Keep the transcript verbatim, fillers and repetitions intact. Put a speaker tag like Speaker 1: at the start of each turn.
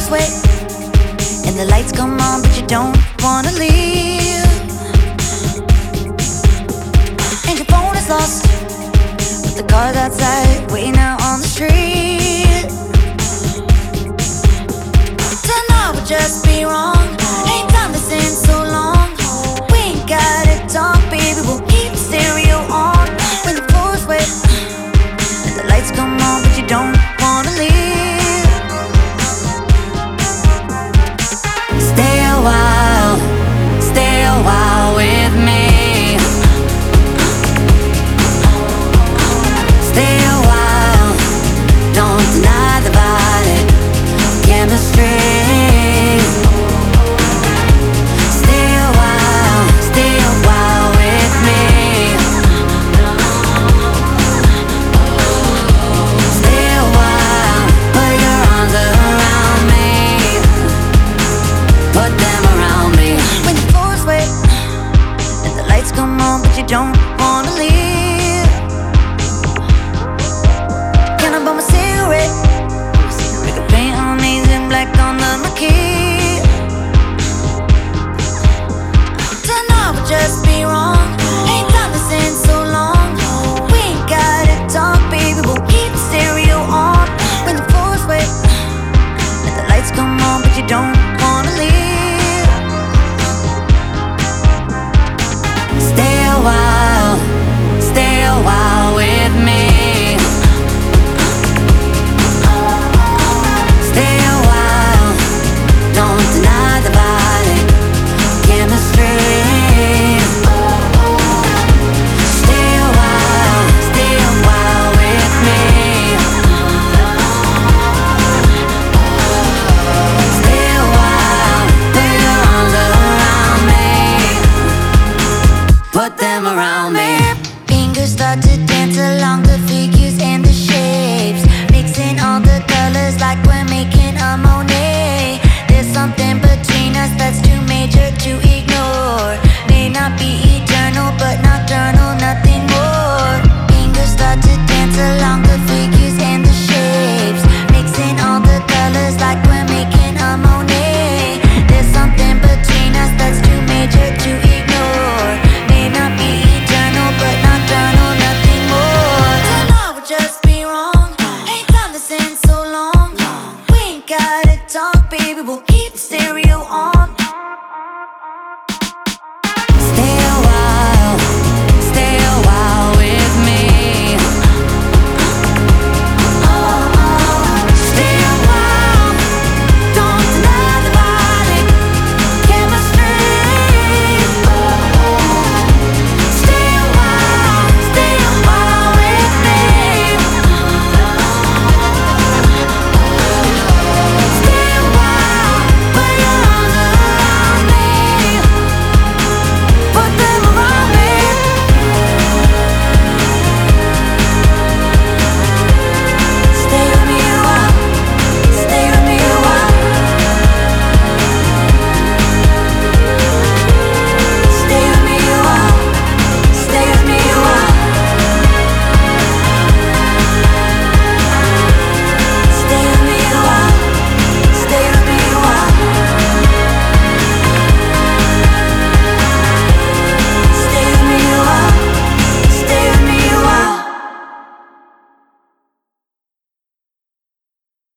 Speaker 1: floor's wet and the lights come on, but you don't wanna leave. And your phone is lost, but the car's outside waiting out on the street. Tonight would just be wrong. Ain't done this in so long. We ain't gotta talk, baby, we'll keep the stereo on. When the floor's wet and the lights come on, but you don't wanna leave. Stay a while, stay a while with me. Stay a while, don't deny the body chemistry. Stay a while, stay a while with me. Stay a while, put your arms around me. Put them around me. When the floor's wet and the lights come on, but you don't wanna leave. Can I bum a cigarette? We could paint amazing black on the marquee. Tonight would just be wrong. Ain't done this in so long. We ain't gotta talk, baby, we'll keep the stereo on. When the floor's wet and the lights come on, but you don't wanna leave. Stay a while, stay a while with me. Stay a while, don't deny the body chemistry. Stay a while, stay a while with me. Stay a while, put your arms around me. Put them around me. Fingers start to dance along the figures and the shapes, mixing all the colors like we're making a Monet. There's something between us that's too major to ignore. May not be eternal, but